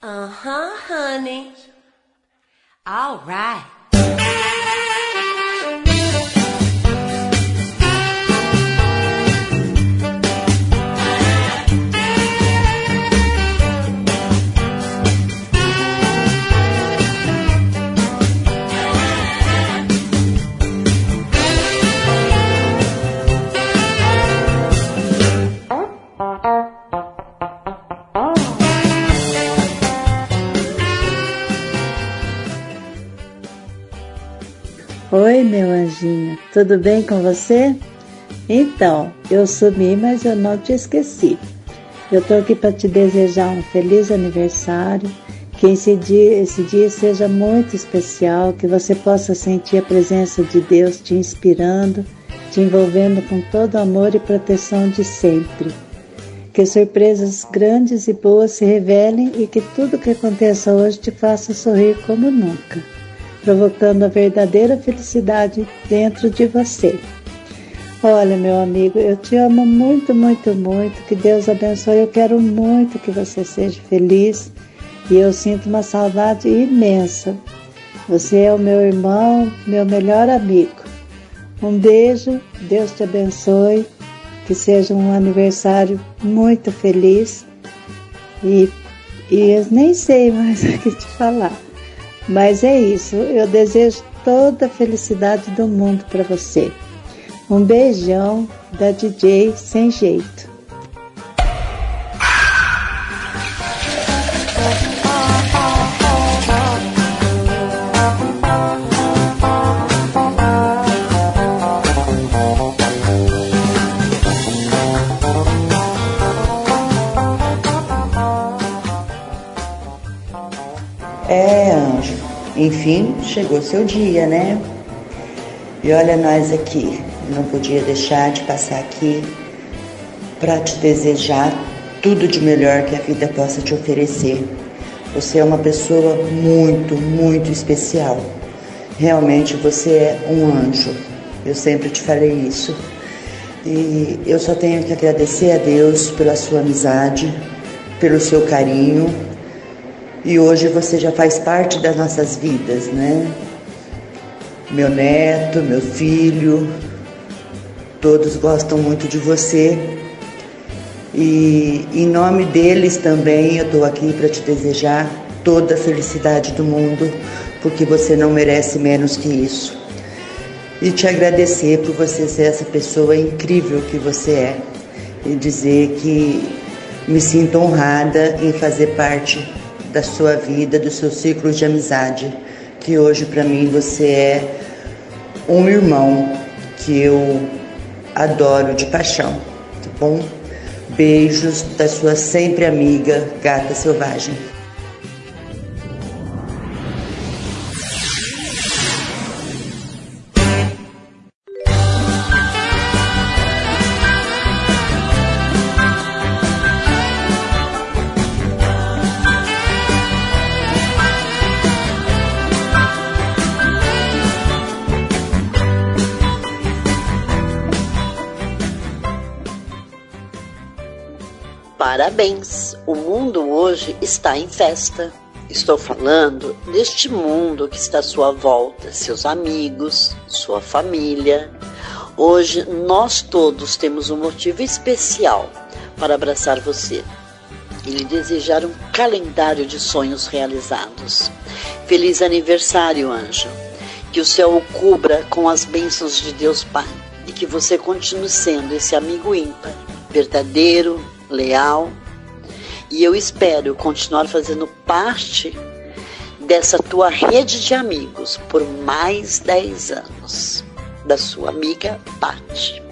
Uh-huh, honey. All right. Oi, meu anjinho, tudo bem com você? Então, eu sumi, mas eu não te esqueci. Eu tô aqui para te desejar um feliz aniversário, que esse dia seja muito especial, que você possa sentir a presença de Deus te inspirando, te envolvendo com todo amor e proteção de sempre. Que surpresas grandes e boas se revelem e que tudo que aconteça hoje te faça sorrir como nunca, provocando a verdadeira felicidade dentro de você. Olha, meu amigo, eu te amo muito, muito, muito, que Deus abençoe, eu quero muito que você seja feliz e eu sinto uma saudade imensa. Você é o meu irmão, meu melhor amigo. Um beijo, Deus te abençoe, que seja um aniversário muito feliz e eu nem sei mais o que te falar. Mas é isso, eu desejo toda a felicidade do mundo para você. Um beijão da DJ Sem Jeito. Anjo, enfim, chegou seu dia, né? E olha nós aqui, não podia deixar de passar aqui para te desejar tudo de melhor que a vida possa te oferecer. Você é uma pessoa muito, muito especial. Realmente você é um anjo. Eu sempre te falei isso. E eu só tenho que agradecer a Deus pela sua amizade, pelo seu carinho. E hoje você já faz parte das nossas vidas, né? Meu neto, meu filho, todos gostam muito de você. E em nome deles também eu estou aqui para te desejar toda a felicidade do mundo, porque você não merece menos que isso. E te agradecer por você ser essa pessoa incrível que você é. E dizer que me sinto honrada em fazer parte da sua vida, do seu ciclo de amizade, que hoje para mim você é um irmão que eu adoro de paixão, tá bom? Beijos da sua sempre amiga Gata Selvagem. Parabéns! O mundo hoje está em festa. Estou falando deste mundo que está à sua volta, seus amigos, sua família. Hoje nós todos temos um motivo especial para abraçar você e lhe desejar um calendário de sonhos realizados. Feliz aniversário, anjo! Que o céu o cubra com as bênçãos de Deus Pai e que você continue sendo esse amigo ímpar, verdadeiro, leal, e eu espero continuar fazendo parte dessa tua rede de amigos por mais 10 anos. Da sua amiga Paty.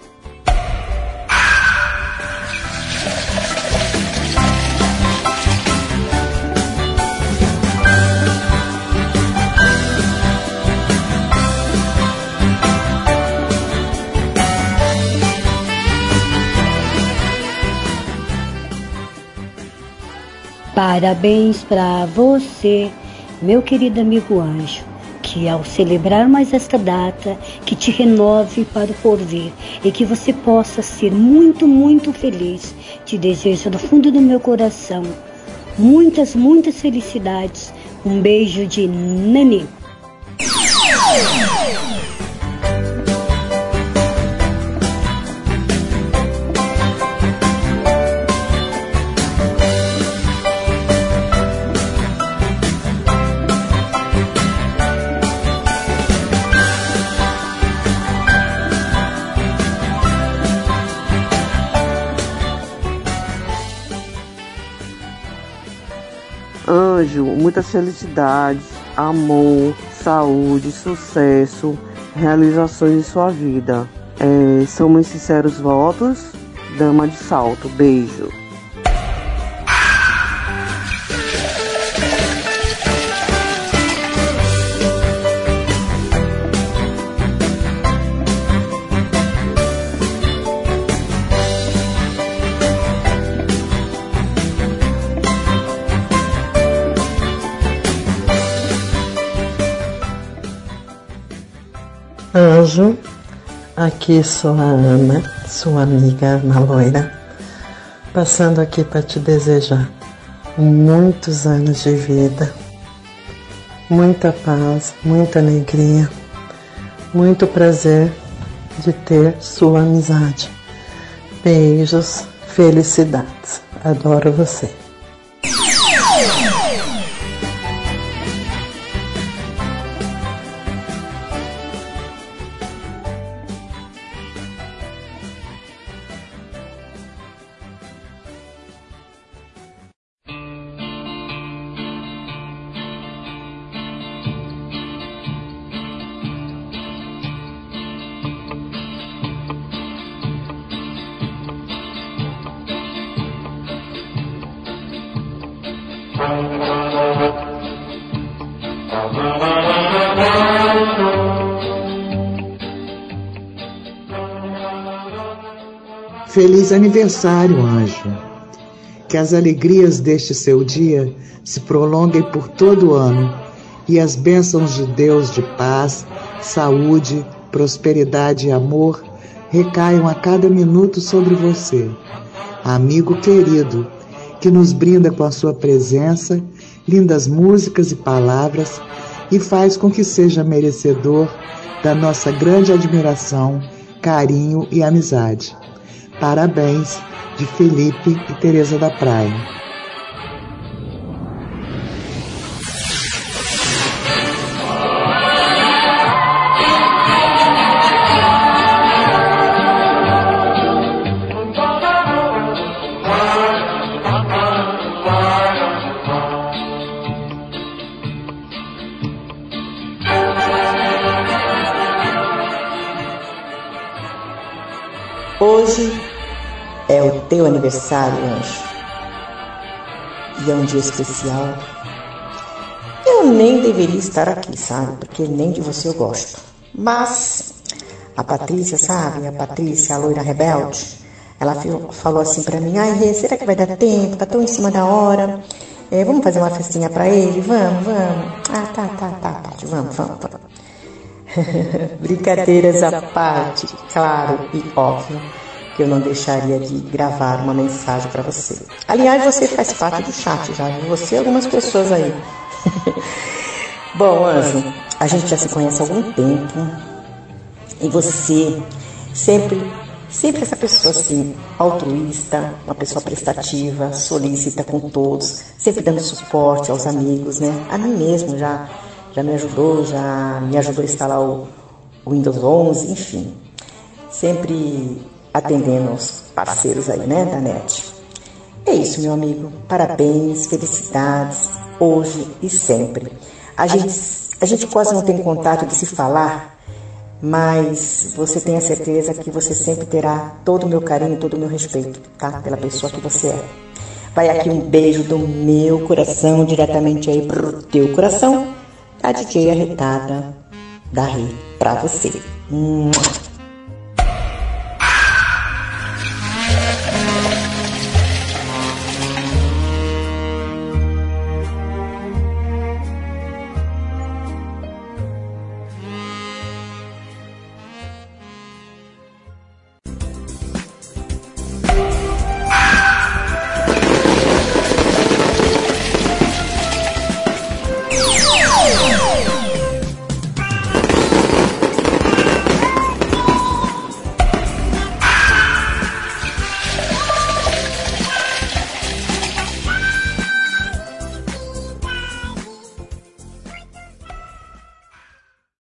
Parabéns para você, meu querido amigo anjo, que ao celebrar mais esta data, que te renove para o porvir e que você possa ser muito, muito feliz. Te desejo do fundo do meu coração Muitas, muitas felicidades. Um beijo de Nani. Anjo, muitas felicidades, amor, saúde, sucesso, realizações em sua vida. São meus sinceros votos, Dama de Salto. Beijo. Anjo, aqui sou a Ana, sua amiga Ana Loira, passando aqui para te desejar muitos anos de vida, muita paz, muita alegria, muito prazer de ter sua amizade. Beijos, felicidades, adoro você. Feliz aniversário, anjo. Que as alegrias deste seu dia se prolonguem por todo o ano e as bênçãos de Deus de paz, saúde, prosperidade e amor recaiam a cada minuto sobre você. Amigo querido, que nos brinda com a sua presença, lindas músicas e palavras e faz com que seja merecedor da nossa grande admiração, carinho e amizade. Parabéns, de Felipe e Tereza da Praia. Hoje é o teu aniversário, anjo. E é um dia especial. Eu nem deveria estar aqui, sabe? Porque nem de você eu gosto. Mas a Patrícia, sabe? A Patrícia, a loira rebelde, ela falou assim pra mim: ai, Rê, será que vai dar tempo? Tá tão em cima da hora. Vamos fazer uma festinha pra ele? Vamos. Ah, tá, Paty, vamos. Brincadeiras à parte, claro e óbvio que eu não deixaria de gravar uma mensagem para você. Aliás, você faz parte do chat, já vi você e algumas pessoas aí. Bom, anjo, a gente já se conhece há algum tempo e você sempre essa pessoa assim, altruísta, uma pessoa prestativa, solícita com todos, sempre dando suporte aos amigos, né? A mim mesmo já me ajudou a instalar o Windows 11, enfim. Sempre atendendo os parceiros aí, né, da NET. É isso, meu amigo. Parabéns, felicidades, hoje e sempre. A gente quase não tem contato de se falar, mas você tenha certeza que você sempre terá todo o meu carinho e todo o meu respeito, tá? Pela pessoa que você é. Vai aqui um beijo do meu coração, diretamente aí pro teu coração. A DJ arretada da Rê pra você.